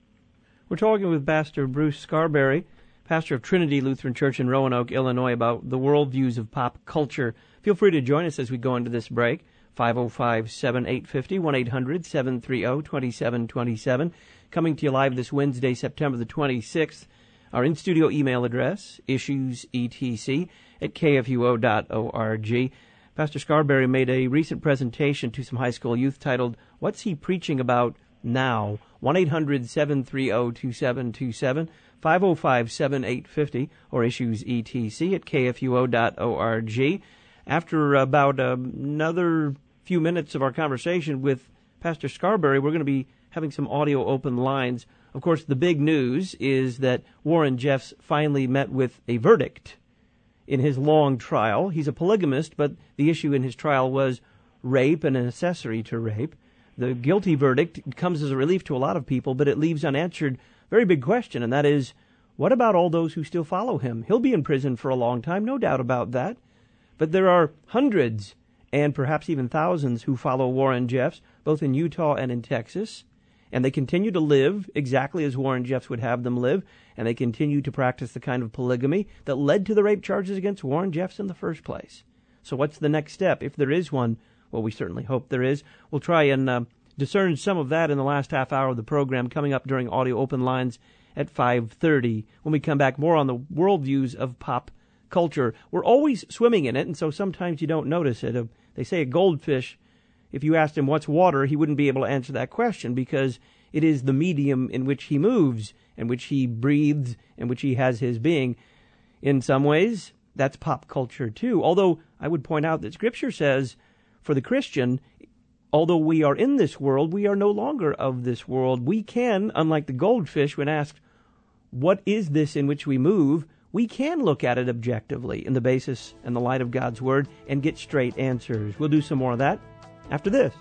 Speaker 1: We're talking with Pastor Bruce Scarberry, pastor of Trinity Lutheran Church in Roanoke, Illinois, about the worldviews of pop culture. Feel free to join us as we go into this break. five oh five, seven eight five oh, one eight hundred, seven three oh, two seven two seven. Coming to you live this Wednesday, September the twenty-sixth. Our in-studio email address, issuesetc at k f u o dot org. Pastor Scarberry made a recent presentation to some high school youth titled, What's He Preaching About Now? one eight hundred, seven three oh, two seven two seven, five oh five, seven eight five oh, or issuesetc at k f u o dot org. After about uh, another few minutes of our conversation with Pastor Scarberry, we're going to be having some audio open lines. Of course, the big news is that Warren Jeffs finally met with a verdict in his long trial. He's a polygamist, but the issue in his trial was rape and an accessory to rape. The guilty verdict comes as a relief to a lot of people, but it leaves unanswered a very big question, and that is, what about all those who still follow him? He'll be in prison for a long time, no doubt about that. But there are hundreds and perhaps even thousands who follow Warren Jeffs, both in Utah and in Texas, and they continue to live exactly as Warren Jeffs would have them live, and they continue to practice the kind of polygamy that led to the rape charges against Warren Jeffs in the first place. So what's the next step, if there is one? Well, we certainly hope there is. We'll try and uh, discern some of that in the last half hour of the program, coming up during Audio Open Lines at five thirty. When we come back, more on the worldviews of pop culture. We're always swimming in it, and so sometimes you don't notice it. Uh, they say a goldfish, if you asked him what's water, he wouldn't be able to answer that question because it is the medium in which he moves, in which he breathes, in which he has his being. In some ways, that's pop culture too. Although I would point out that Scripture says, for the Christian, although we are in this world, we are no longer of this world. We can, unlike the goldfish when asked, what is this in which we move? We can look at it objectively in the basis and the light of God's Word and get straight answers. We'll do some more of that after this.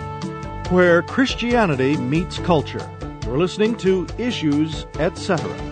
Speaker 3: Where Christianity meets culture. You're listening to Issues, et cetera.